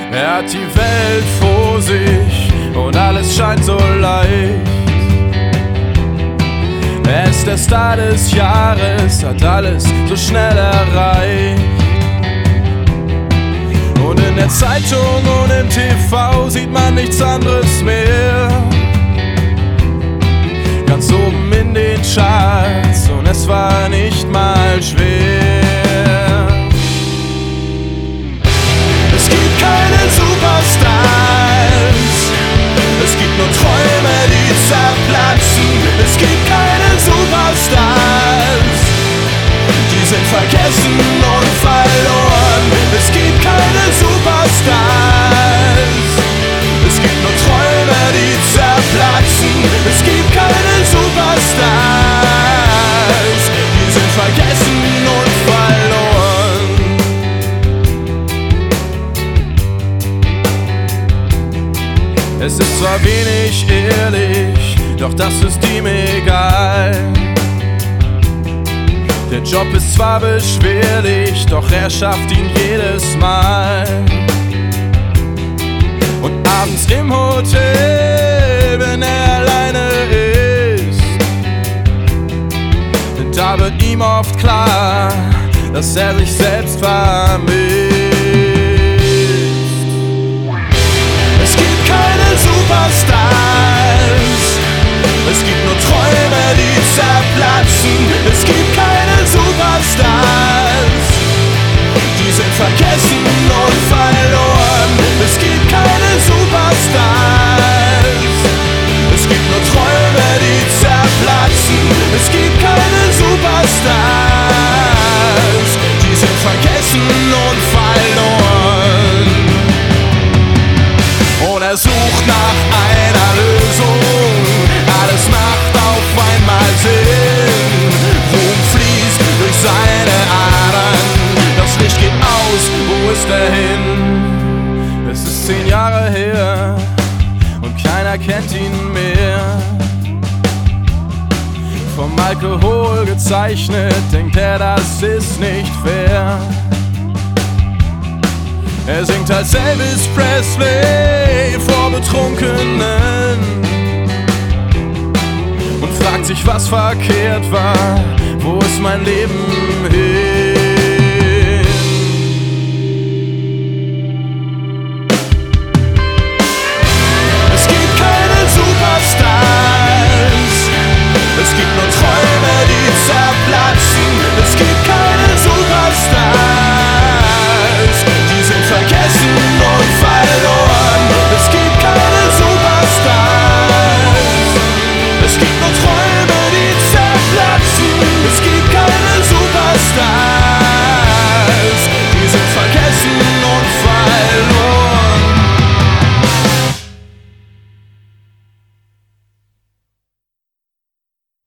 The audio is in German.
Er hat die Welt vor sich und alles scheint so leicht. Er ist der Star des Jahres, hat alles so schnell erreicht. Und in der Zeitung und im TV sieht man nichts anderes mehr. Ganz oben in den Charts und es war nicht mal schwer. Es gibt keine Superstars, es gibt nur Träume, die zerplatzen. Es gibt keine Superstars, die sind vergessen und verloren. Es gibt keine Superstars, es gibt nur Träume, die zerplatzen. Es gibt keine Superstars, die sind vergessen und verloren. Es ist zwar wenig ehrlich, doch das ist ihm egal. Der Job ist zwar beschwerlich, doch er schafft ihn jedes Mal. Und abends im Hotel, wenn er alleine ist, da wird ihm oft klar, dass er sich selbst vermisst. Es gibt keine Superstars, es gibt nur Träume, die zerplatzen. Es gibt keine Superstars, die sind vergessen und verloren. Es gibt keine Superstars, es gibt nur Träume, die zerplatzen. Es gibt keine Superstars, die sind vergessen und verloren. Und er sucht nach einer Lösung, alles macht auf einmal Sinn. Ruhm fließt durch seine Adern, das Licht geht aus, wo ist er hin? Es ist 10 Jahre her und keiner kennt ihn mehr. Vom Alkohol gezeichnet, denkt er, das ist nicht fair. Er singt als Elvis Presley vor Betrunkenen und fragt sich, was verkehrt war, wo ist mein Leben hin? Es gibt keine Superstars, es gibt nur Träume, die zerplatzen. Es gibt keine Superstars, die sind vergessen und verloren. Es gibt keine Superstars, es gibt nur Träume, die zerplatzen. Es gibt keine Superstars.